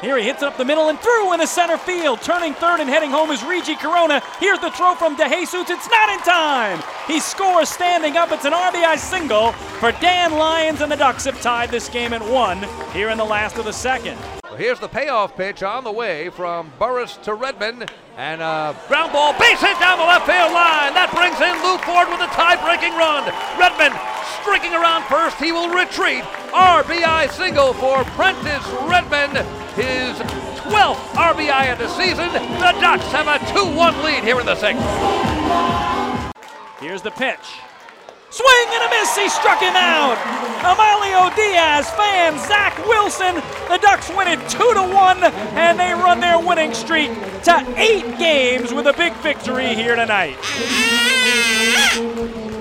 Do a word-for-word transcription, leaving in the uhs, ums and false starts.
Here he hits it up the middle and through in the center field. Turning third and heading home is Regi Corona. Here's the throw from DeJesus. It's not in time. He scores standing up. It's an R B I single for Dan Lyons, and the Ducks have tied this game at one here in the last of the second. Here's the payoff pitch on the way from Burris to Redmond, and a ground ball, base hit down the left field line. That brings in Lou Ford with a tie-breaking run. Redmond streaking around first. He will retreat. R B I single for Prentice Redmond, his twelfth R B I of the season. The Ducks have a two one lead here in the sixth. Here's the pitch. Swing and a miss, he struck him out. Amalio Diaz fans Zach Wilson. The Ducks win it two to one, and they run their winning streak to eight games with a big victory here tonight.